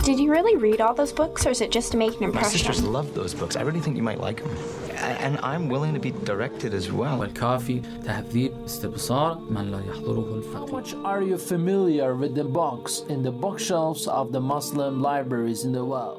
Did you really read all those books, or is it just to make an impression? My sisters love those books. I really think you might like them. And I'm willing to be directed as well. والكافي تهذيب استبصار من لا يحضره How الفقيه. much are you familiar with the books in the bookshelves of the Muslim libraries in the world?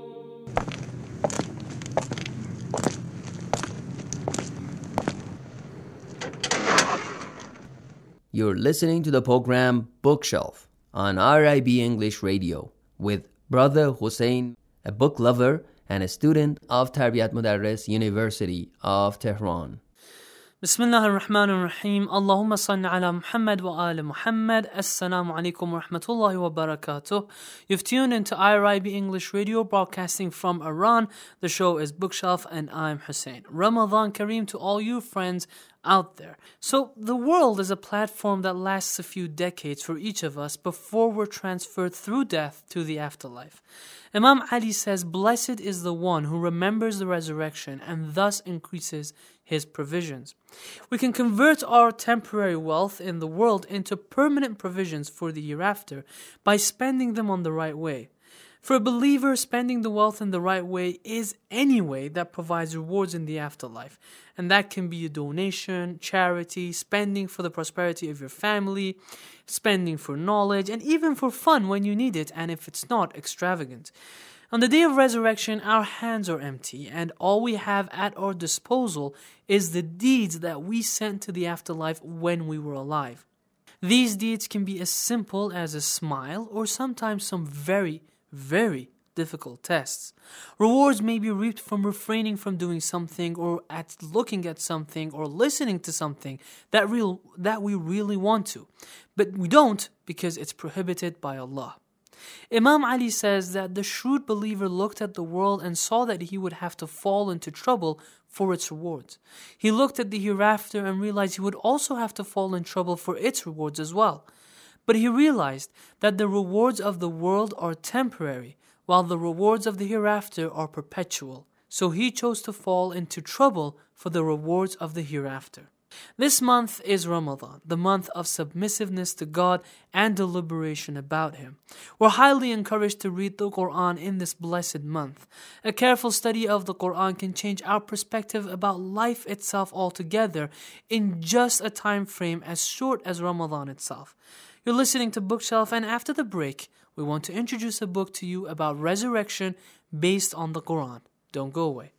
You're listening to the program Bookshelf on RIB English Radio with Brother Hussein, a book lover and a student of Tarbiyat Mudarris University of Tehran. Bismillah ar-Rahman ar-Rahim. Allahumma salli ala Muhammad wa ala Muhammad. Assalamu alaikum wa rahmatullahi wa barakatuh. You've tuned into IRIB English Radio, broadcasting from Iran. The show is Bookshelf and I'm Hussein. Ramadan Kareem to all you friends out there. So the world is a platform that lasts a few decades for each of us before we're transferred through death to the afterlife. Imam Ali says, "Blessed is the one who remembers the resurrection and thus increases his provisions." We can convert our temporary wealth in the world into permanent provisions for the hereafter by spending them on the right way. For a believer, spending the wealth in the right way is any way that provides rewards in the afterlife. And that can be a donation, charity, spending for the prosperity of your family, spending for knowledge, and even for fun when you need it, and if it's not extravagant. On the day of resurrection, our hands are empty, and all we have at our disposal is the deeds that we sent to the afterlife when we were alive. These deeds can be as simple as a smile, or sometimes some very difficult tests. Rewards may be reaped from refraining from doing something, or at looking at something, or listening to something that we really want to, but we don't because it's prohibited by Allah. Imam Ali says that the shrewd believer looked at the world and saw that he would have to fall into trouble for its rewards. He looked at the hereafter and realized he would also have to fall in trouble for its rewards as well. But he realized that the rewards of the world are temporary, while the rewards of the hereafter are perpetual. So he chose to fall into trouble for the rewards of the hereafter. This month is Ramadan, the month of submissiveness to God and deliberation about Him. We're highly encouraged to read the Quran in this blessed month. A careful study of the Quran can change our perspective about life itself altogether in just a time frame as short as Ramadan itself. You're listening to Bookshelf, and after the break, we want to introduce a book to you about resurrection based on the Quran. Don't go away.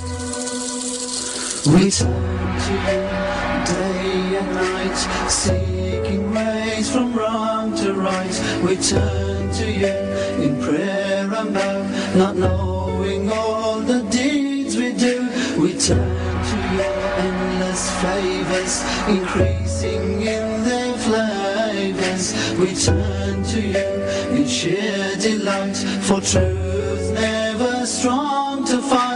We turn to you day and night, seeking ways from wrong to right. We turn to you in prayer and vow, not knowing all the deeds we do. We turn to your endless favors, increasing in their flavors. We turn to you in sheer delight, for truth never strong to fight.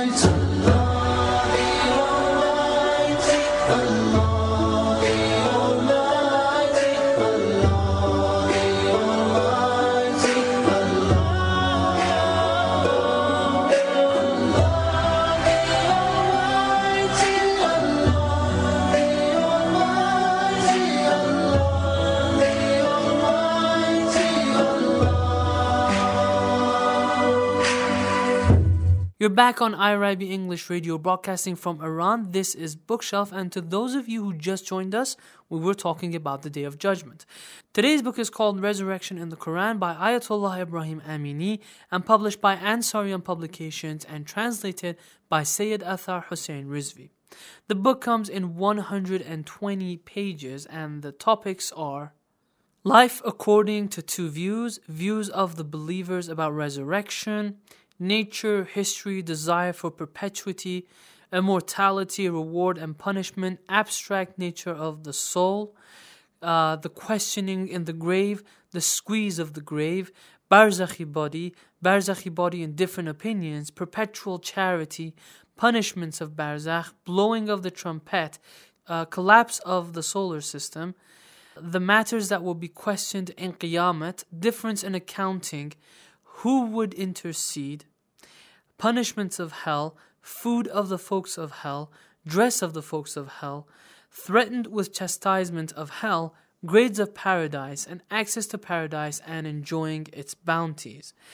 You're back on IRIB English Radio, broadcasting from Iran. This is Bookshelf, and to those of you who just joined us, we were talking about the Day of Judgment. Today's book is called Resurrection in the Quran by Ayatollah Ibrahim Amini and published by Ansarian Publications and translated by Sayyid Athar Hussein Rizvi. The book comes in 120 pages, and the topics are life according to two views, views of the believers about resurrection, nature, history, desire for perpetuity, immortality, reward and punishment, abstract nature of the soul, the questioning in the grave, the squeeze of the grave, barzakhi body in different opinions, perpetual charity, punishments of barzakh, blowing of the trumpet, collapse of the solar system, the matters that will be questioned in Qiyamah, difference in accounting, who would intercede, punishments of hell, food of the folks of hell, dress of the folks of hell, threatened with chastisement of hell, grades of paradise, and access to paradise and enjoying its bounties.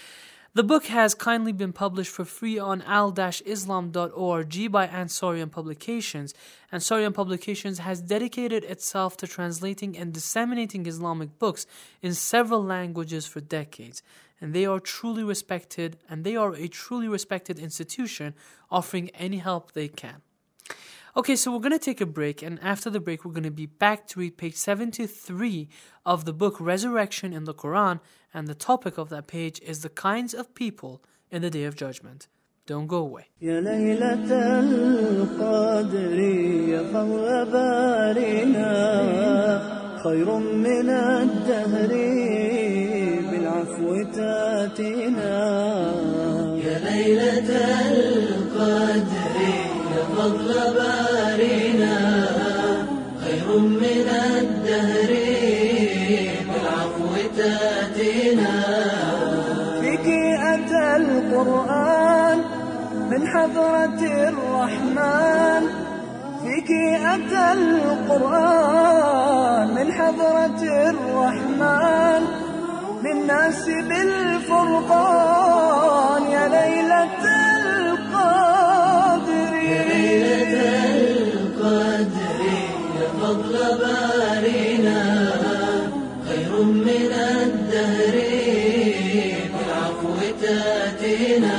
The book has kindly been published for free on al-islam.org by Ansarian Publications. Ansarian Publications has dedicated itself to translating and disseminating Islamic books in several languages for decades. And they are a truly respected institution offering any help they can. Okay, so we're going to take a break, and after the break we're going to be back to read page 73 of the book Resurrection in the Quran, and the topic of that page is the kinds of people in the Day of Judgment. Don't go away. يا ليلة القدر يا فضل بارنا خير من الدهر بالعفو تاتينا يا ليلة القدر يا فضل بارنا خير من الدهر بالعفو تاتينا فيك أتى القرآن من حضرة الرحمن فيك أتى القرآن من حضرة الرحمن للناس بالفرقان يا ليلة القدر يا ليلة القدر يا فضل بارنا خير من الدهر بالعفو تاتينا.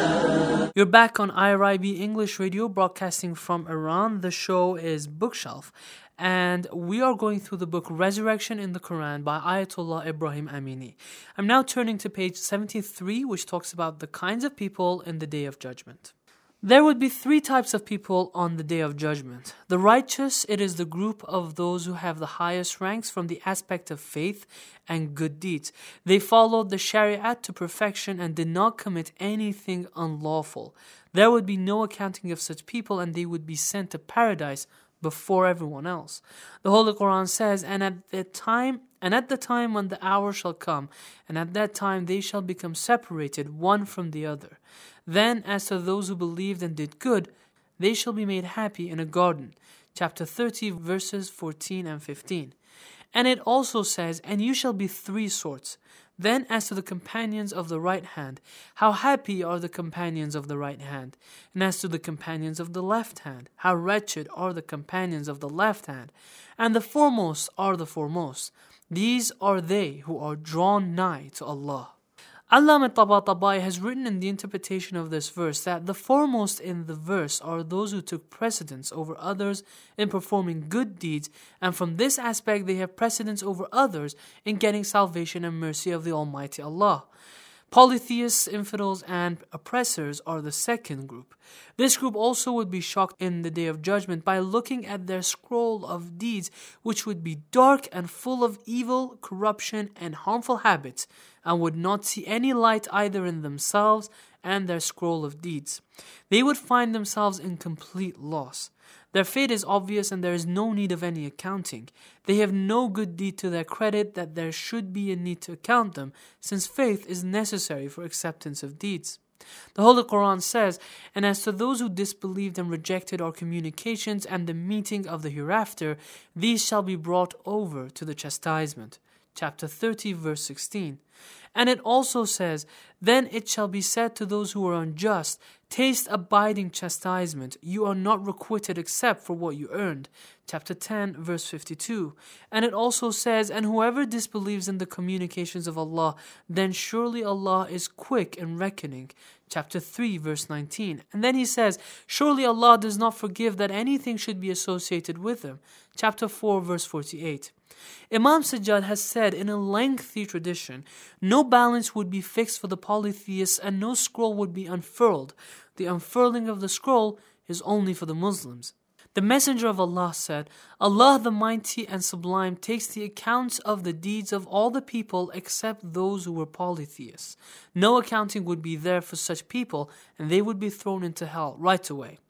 You're back on IRIB English Radio, broadcasting from Iran. The show is Bookshelf, and we are going through the book Resurrection in the Quran by Ayatollah Ibrahim Amini. I'm now turning to page 73, which talks about the kinds of people in the Day of Judgment. There would be three types of people on the Day of Judgment. The righteous, it is the group of those who have the highest ranks from the aspect of faith and good deeds. They followed the Shariat to perfection and did not commit anything unlawful. There would be no accounting of such people, and they would be sent to paradise before everyone else. The Holy Quran says, and at the time when the hour shall come, and at that time they shall become separated one from the other. Then, as to those who believed and did good, they shall be made happy in a garden. Chapter 30, verses 14 and 15. And it also says, and you shall be three sorts. Then, as to the companions of the right hand, how happy are the companions of the right hand. And as to the companions of the left hand, how wretched are the companions of the left hand. And the foremost are the foremost. These are they who are drawn nigh to Allah. Allama Tabatabai has written in the interpretation of this verse that the foremost in the verse are those who took precedence over others in performing good deeds, and from this aspect they have precedence over others in getting salvation and mercy of the Almighty Allah. Polytheists, infidels, and oppressors are the second group. This group also would be shocked in the Day of Judgment by looking at their scroll of deeds, which would be dark and full of evil, corruption, and harmful habits, and would not see any light either in themselves and their scroll of deeds. They would find themselves in complete loss. Their fate is obvious, and there is no need of any accounting. They have no good deed to their credit that there should be a need to account them, since faith is necessary for acceptance of deeds. The Holy Quran says, and as to those who disbelieved and rejected our communications and the meeting of the hereafter, these shall be brought over to the chastisement. Chapter 30, verse 16. And it also says, then it shall be said to those who are unjust, taste abiding chastisement. You are not requited except for what you earned. Chapter 10, verse 52. And it also says, and whoever disbelieves in the communications of Allah, then surely Allah is quick in reckoning. Chapter 3, verse 19. And then he says, surely Allah does not forgive that anything should be associated with him. Chapter 4, verse 48. Imam Sajjad has said in a lengthy tradition, no balance would be fixed for the polytheists and no scroll would be unfurled. The unfurling of the scroll is only for the Muslims. The Messenger of Allah said, Allah the Mighty and Sublime takes the accounts of the deeds of all the people except those who were polytheists. No accounting would be there for such people, and they would be thrown into hell right away.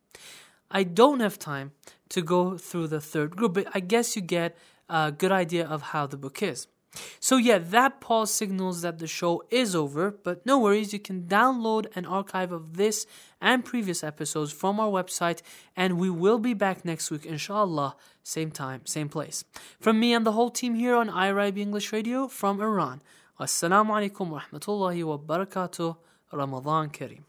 I don't have time to go through the third group, but I guess you get a good idea of how the book is. So yeah, that pause signals that the show is over, but no worries, you can download an archive of this and previous episodes from our website, and we will be back next week, inshallah, same time, same place. From me and the whole team here on IRIB English Radio from Iran, Assalamu alaikum wa rahmatullahi wa barakatuh. Ramadan Kareem.